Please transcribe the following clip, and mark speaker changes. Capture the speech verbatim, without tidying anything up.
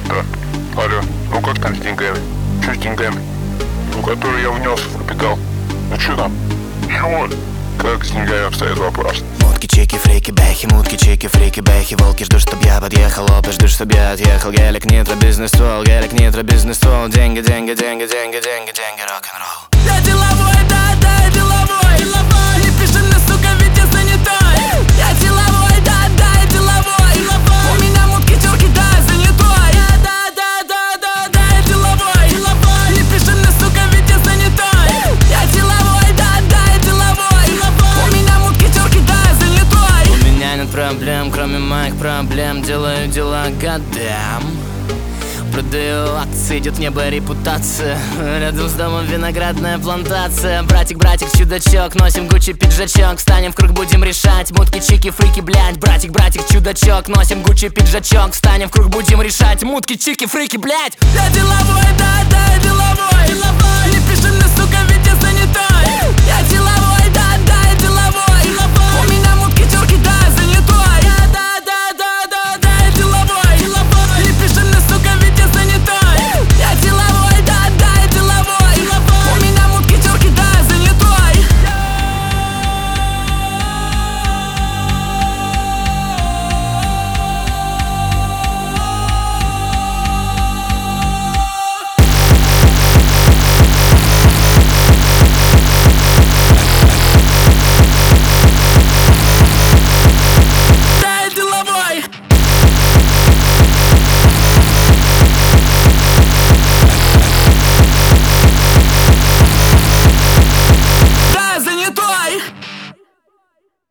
Speaker 1: Да. Алло, ну как там с деньгами? Что с деньгами? Ну, которые я внес в капитал. Ну что там? Чего? Как с деньгами обстоит вопрос?
Speaker 2: Мутки, чики, фрики, бэхи, мутки, чики, фрики, бэхи. Волки ждут, чтоб я подъехал, опы ждут, чтоб я отъехал. Гелик, нитро, бизнес-ствол, гелик, нитро, бизнес-ствол. Деньги, деньги, деньги, деньги, деньги, деньги, рок-н-ролл.
Speaker 3: Я деловой, да, да, я деловой, деловой. Не пиши мне, сука, ведь я занятой. Я деловой, да, да, я деловой, деловой. У меня мутки, терки, да, занятой. Да, да, да, да, да, я деловой, деловой. Не пиши мне, сука, ведь я занятой. Я деловой, да, да, я деловой, деловой. У меня мутки, терки, да, занятой.
Speaker 2: У меня нет проблем, кроме моих проблем. Делаю дела годам. Продаю акции, идет в небо репутация. Рядом с домом виноградная плантация. Братик, братик, чудачок, носим Гуччи пиджачок. Встанем в круг, будем решать. Мутки, чики, фрики, блядь. Братик, братик, чудачок, носим Гуччи пиджачок. Встанем в круг, будем решать. Мутки, чики, фрики, блядь.
Speaker 3: Я деловой, да, да, я деловой, деловой. Не пиши мне,